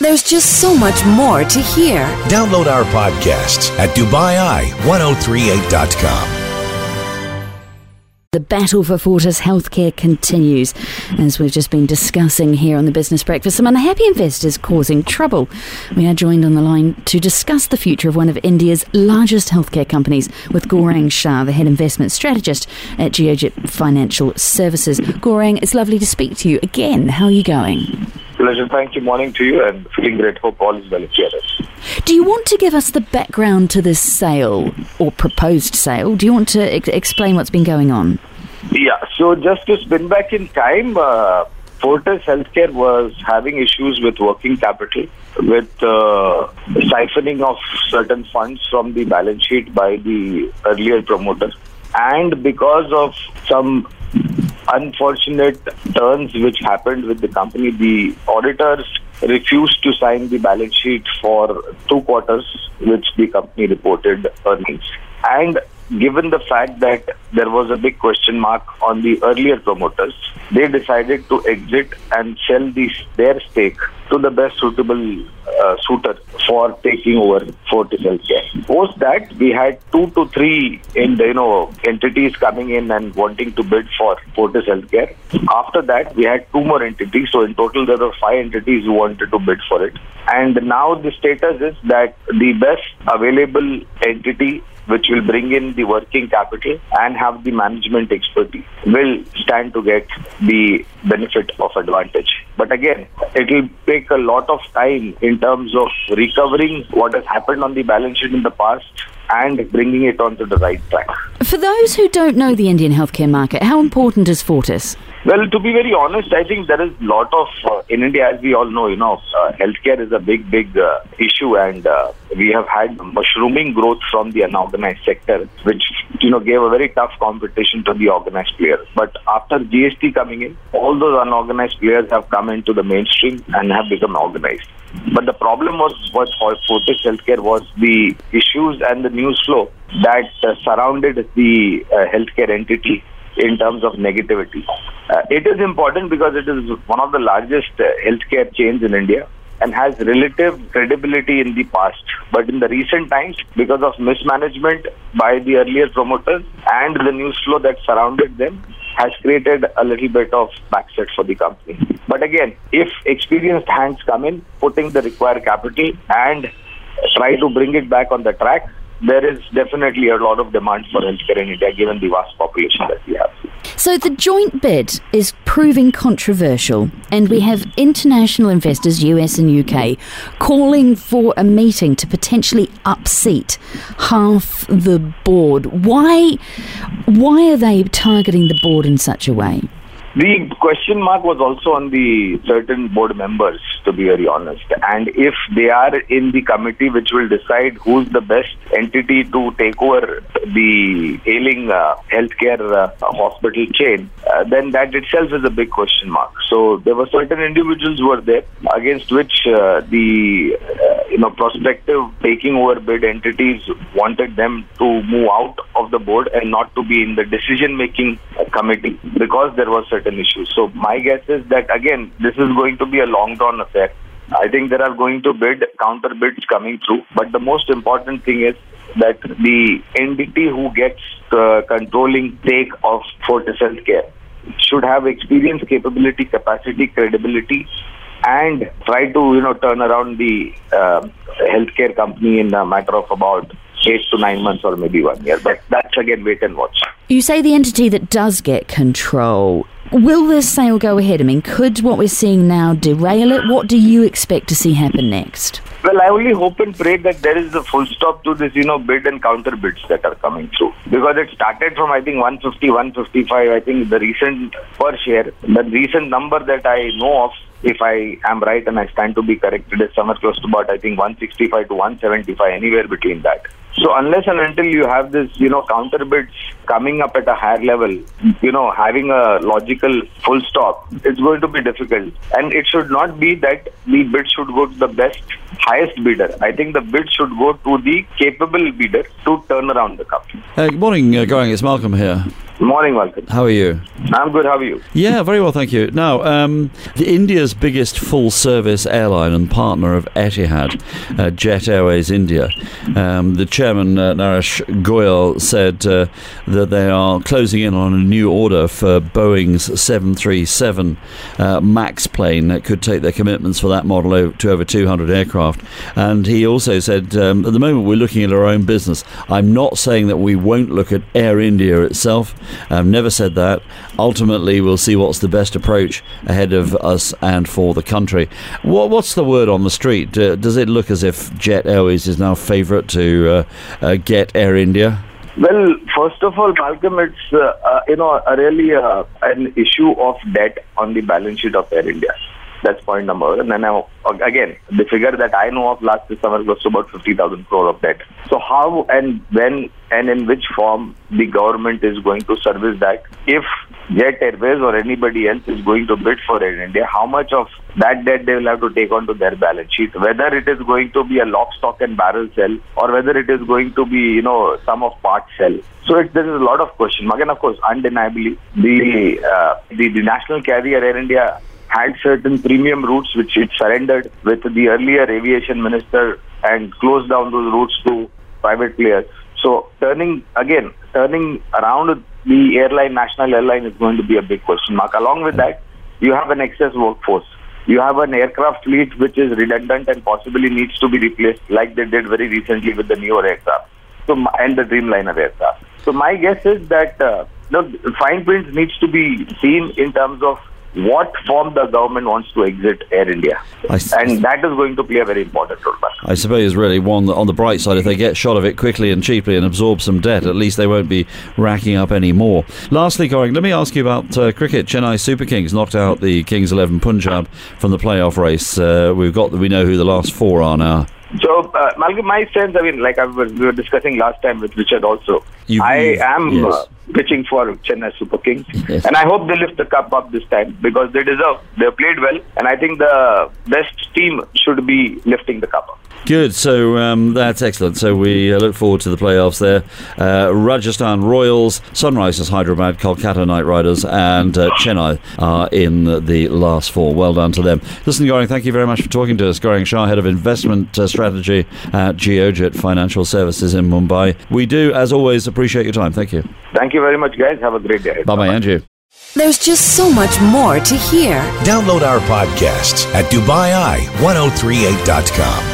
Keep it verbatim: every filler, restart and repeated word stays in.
There's just so much more to hear. Download our podcasts at Dubai Eye ten thirty-eight dot com. The battle for Fortis Healthcare continues, as we've just been discussing here on the Business Breakfast. Some unhappy investors causing trouble. We are joined on the line to discuss the future of one of India's largest healthcare companies with Gaurang Shah, the head investment strategist at Geojit Financial Services. Gaurang, it's lovely to speak to you again. How are you going? Pleasure. Thank you. Morning to you, and feeling great. Hope all is well here. Do you want to give us the background to this sale or proposed sale? Do you want to ex- explain what's been going on? Yeah. So just to spin back in time, uh, Fortis Healthcare was having issues with working capital, with uh, siphoning of certain funds from the balance sheet by the earlier promoter, and because of some unfortunate turns which happened with the company, the auditors refused to sign the balance sheet for two quarters, which the company reported earnings. And given the fact that there was a big question mark on the earlier promoters, they decided to exit and sell these, their stake to the best suitable uh, suitor for taking over Fortis Healthcare. Post that, we had two to three in the, you know entities coming in and wanting to bid for Fortis Healthcare. After that, we had two more entities. So in total, there were five entities who wanted to bid for it. And now the status is that the best available entity, which will bring in the working capital and have the management expertise, will stand to get the benefit of advantage. But again, it will take a lot of time in terms of recovering what has happened on the balance sheet in the past and bringing it onto the right track. For those who don't know the Indian healthcare market, how important is Fortis? Well, to be very honest, I think there is a lot of, uh, in India, as we all know, you know, uh, healthcare is a big, big uh, issue, and uh, we have had mushrooming growth from the unorganized sector, which, you know, gave a very tough competition to the organized players. But after G S T coming in, all those unorganized players have come into the mainstream and have become organized. But the problem was what Fortis Healthcare was the issues and the news flow that uh, surrounded the uh, healthcare entity in terms of negativity. Uh, it is important because it is one of the largest uh, healthcare chains in India and has relative credibility in the past. But in the recent times, because of mismanagement by the earlier promoters and the news flow that surrounded them, has created a little bit of backset for the company. But again, if experienced hands come in, putting the required capital and try to bring it back on the track, there is definitely a lot of demand for healthcare in India, given the vast population that we have. So the joint bid is proving controversial, and we have international investors, U S and U K, calling for a meeting to potentially upseat half the board. Why, why are they targeting the board in such a way? The question mark was also on the certain board members, to be very honest. And if they are in the committee which will decide who's the best entity to take over the ailing uh, healthcare uh, hospital chain, uh, then that itself is a big question mark. So there were certain individuals who were there against which uh, the uh, you know prospective taking over bid entities wanted them to move out of the board and not to be in the decision-making uh, committee because there was certain issues. So my guess is that, again, this is going to be a long-drawn affair. I think there are going to bid, counter bids coming through. But the most important thing is that the entity who gets uh, controlling stake of Fortis Healthcare should have experience, capability, capacity, credibility, and try to, you know, turn around the uh, healthcare company in a matter of about eight to nine months or maybe one year. But that's, again, wait and watch. You say the entity that does get control. Will this sale go ahead? I mean, could what we're seeing now derail it? What do you expect to see happen next? Well, I only hope and pray that there is a full stop to this, you know, bid and counter bids that are coming through. Because it started from, I think, one fifty, one fifty-five. I think the recent per share, the recent number that I know of, if I am right and I stand to be corrected, is somewhere close to about, I think, one sixty-five to one seventy-five, anywhere between that. So unless and until you have this, you know, counter bids coming up at a higher level, you know, having a logical full stop, it's going to be difficult. And it should not be that the bid should go to the best, highest bidder. I think the bid should go to the capable bidder to turn around the company. Uh, good morning, uh, Gaurang. It's Malcolm here. Morning, Malcolm. How are you? I'm good. How are you? Yeah, very well, thank you. Now, um, the India's biggest full-service airline and partner of Etihad, uh, Jet Airways India, um, the chairman, uh, Naresh Goyal, said uh, that they are closing in on a new order for Boeing's seven thirty-seven uh, MAX plane that could take their commitments for that model o- to over two hundred aircraft. And he also said, um, at the moment we're looking at our own business. I'm not saying that we won't look at Air India itself. I've never said that. Ultimately, we'll see what's the best approach ahead of us and for the country. What, what's the word on the street? Uh, does it look as if Jet Airways is now favourite to uh, uh, get Air India? Well, first of all, Malcolm, it's uh, uh, you know a really uh, an issue of debt on the balance sheet of Air India. That's point number one. And then now, again, the figure that I know of last summer was to about fifty thousand crore of debt. So how and when and in which form the government is going to service that? If Jet Airways or anybody else is going to bid for Air India, how much of that debt they will have to take onto their balance sheet? Whether it is going to be a lock, stock and barrel sell, or whether it is going to be, you know, sum of parts sell. So it, there is a lot of question. Again, of course, undeniably, the, uh, the the national carrier Air India had certain premium routes which it surrendered with the earlier aviation minister and closed down those routes to private players. So turning, again, turning around the airline, national airline, is going to be a big question mark. Along with that, you have an excess workforce. You have an aircraft fleet which is redundant and possibly needs to be replaced, like they did very recently with the newer aircraft so, and the Dreamliner aircraft. So my guess is that uh, the fine print needs to be seen in terms of what form the government wants to exit Air India. S- and that is going to play a very important role. I suppose really one on the bright side, if they get shot of it quickly and cheaply and absorb some debt, at least they won't be racking up any more. Lastly, Gaurang, let me ask you about uh, cricket. Chennai Super Kings knocked out the Kings eleven Punjab from the playoff race. Uh, we've got the, we know who the last four are now. So, uh, Malcolm, my sense, I mean, like I was, we were discussing last time with Richard also, You've, I you've, am yes. uh, pitching for Chennai Super Kings. Yes. And I hope they lift the cup up this time because they deserve. They played well. And I think the best team should be lifting the cup up. Good, so um, that's excellent. So we uh, look forward to the playoffs there. Uh, Rajasthan Royals, Sunrisers Hyderabad, Kolkata Knight Riders and uh, Chennai are in the last four. Well done to them. Listen, Gaurang, thank you very much for talking to us. Gaurang Shah, Head of Investment uh, Strategy at Geojit Financial Services in Mumbai. We do, as always, appreciate your time. Thank you. Thank you very much, guys. Have a great day. Bye-bye, Andrew. There's just so much more to hear. Download our podcasts at Dubai Eye ten thirty-eight dot com.